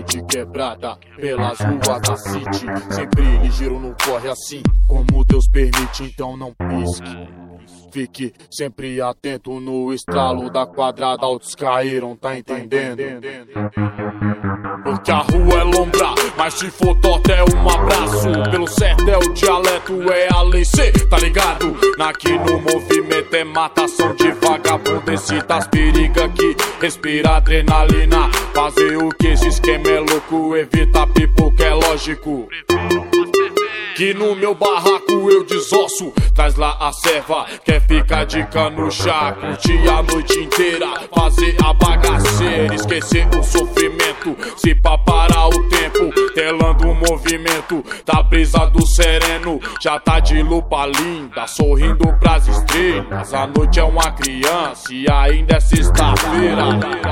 de quebrada pelas ruas da city, sempre ligeiro no corre assim como Deus permite, então não pisque. Fique sempre atento no estralo da quadrada, outros caíram, tá entendendo? Porque a rua é lombra, mas se for torta é um abraço. Pelo certo é o dialeto, é a lei C, tá ligado? Aqui no movimento é matação de vagabundo, excitas periga que respira adrenalina. Fazer o que esse esquema é louco, evita pipoca, é lógico. Que no meu barraco eu desosso, traz lá a serva, quer ficar de cano chá, curtir a noite inteira, fazer a bagaceira, esquecer o sofrimento, se pá parar o tempo, telando o movimento, da brisa do sereno, já tá de lupa linda, sorrindo pras estrelas, a noite é uma criança e ainda é sexta-feira.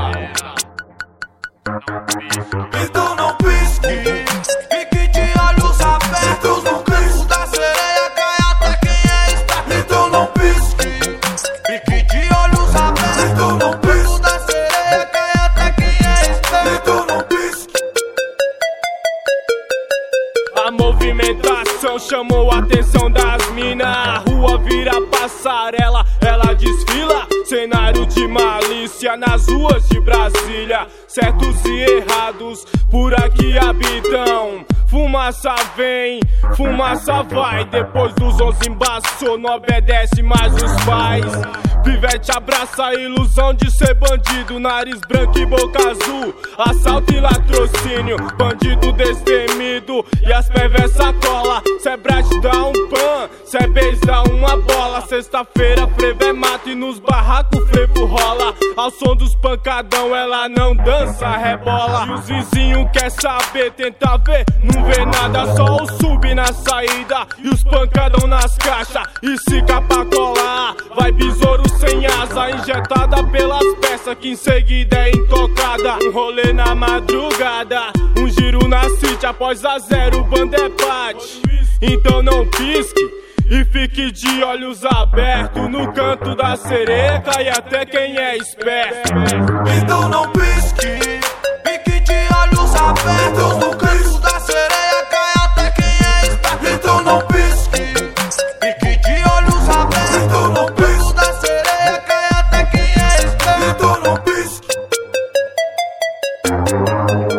Então não pisque, fique de olhos abertos no canto da sereia, cai até quem é esperto. Então não pisque, fique de olhos abertos no canto da sereia, cai até quem é esperto. Então não pisque. A movimentação chamou a atenção das minas, a rua vira passarela, ela desfila, cenário de malícia nas ruas de Brasília. Certos e errados por aqui habitam. Fumaça vem, fumaça vai. Depois dos 11 embaçou, não obedece mais os pais. Pivete abraça a ilusão de ser bandido, nariz branco e boca azul, assalto e latrocínio, bandido destemido e as perversas cola. Cê brete dá um pan, cê beis dá uma bola. Sexta-feira frevo é mato e nos barracos frevo rola. Ao som dos pancadão ela não dança, rebola. E os vizinhos quer saber, tenta ver, não vê nada, só o sub na saída e os pancadão nas caixas. E se capa colar, vai besouro sem asa, injetada pelas peças que em seguida é intocada. Um rolê na madrugada, um giro na city, após a zero o bando é bate. Então não pisque e fique de olhos abertos no canto da sereia, e até quem é esperto. Então não pisque, fique de olhos abertos no canto da sereia, cai até quem é esperto. Então não pisque, fique de olhos abertos no canto da sereia, cai até quem é esperto. Então não pisque.